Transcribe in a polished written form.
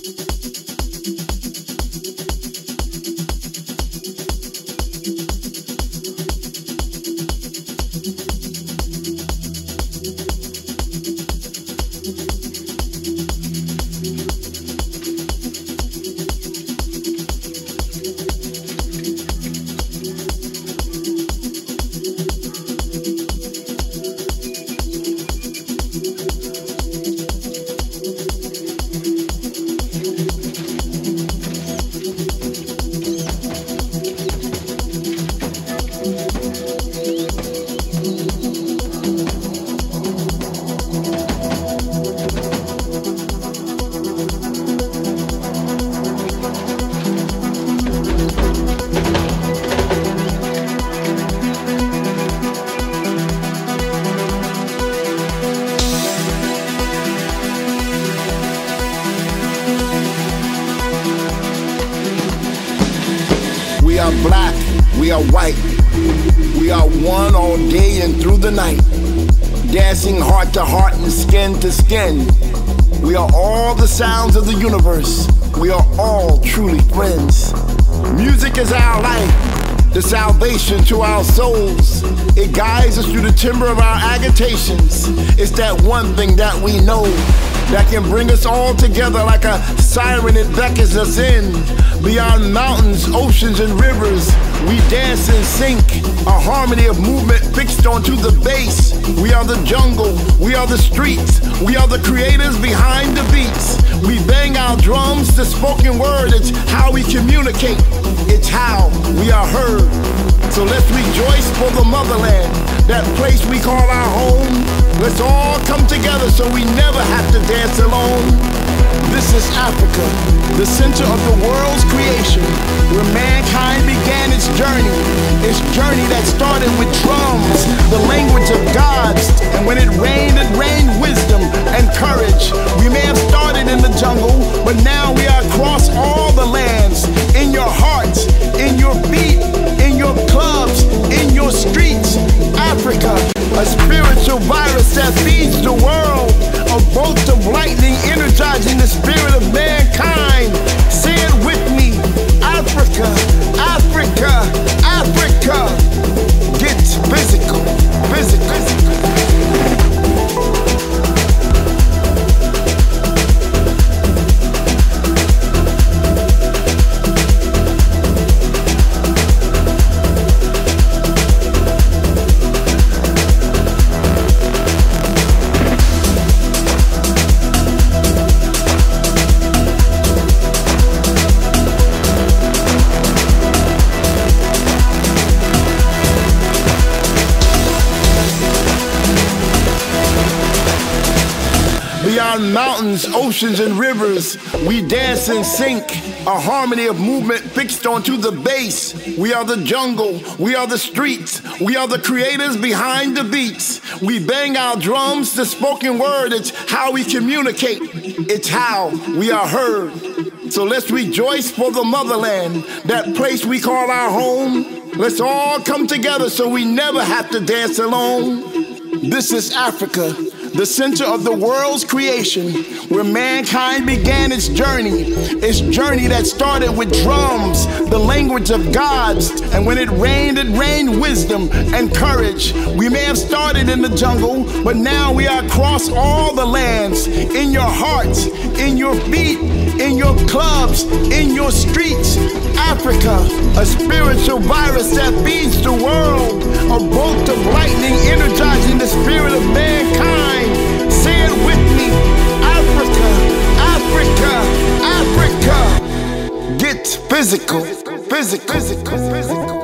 We are black, we are white, we are one all day and through the night, dancing heart to heart and skin to skin. We are all the sounds of the universe, we are all truly friends. Music is our life, the salvation to our souls. It guides us through the timber of our agitations. It's that one thing that we know that can bring us all together like a siren. It beckons us in. Beyond mountains, oceans, and rivers, we dance and sync, a harmony of movement fixed onto the bass. We are the jungle, we are the streets, we are the creators behind the beats. We bang our drums, the spoken word, it's how we communicate, it's how we are heard. So let's rejoice for the motherland, that place we call our home. Let's all come together so we never have to dance alone. This is Africa, the center of the world's creation, where mankind began its journey that started with drums, the language of gods. And when it rained wisdom and courage. We may have started in the jungle, but now we are across all the lands, in your hearts, in your feet, in your clubs, in your streets. Africa, a spiritual virus that feeds the world, a bolt of lightning energizing the spirit of mankind. Say it with me, Africa, Africa, Africa. Get physical, physical. Beyond mountains, oceans, and rivers, we dance and sync, a harmony of movement fixed onto the bass. We are the jungle, we are the streets, we are the creators behind the beats. We bang our drums, the spoken word, it's how we communicate, it's how we are heard. So let's rejoice for the motherland, that place we call our home. Let's all come together so we never have to dance alone. This is Africa, the center of the world's creation, where mankind began its journey that started with drums, the language of gods. And when it rained wisdom and courage. We may have started in the jungle, but now we are across all the lands, in your hearts, in your feet, in your clubs, in your streets. Africa, a spiritual virus that feeds the world, a bolt of lightning energizing the spirit of mankind. Say it with me, Africa, Africa, Africa. Get physical, physical, physical, physical.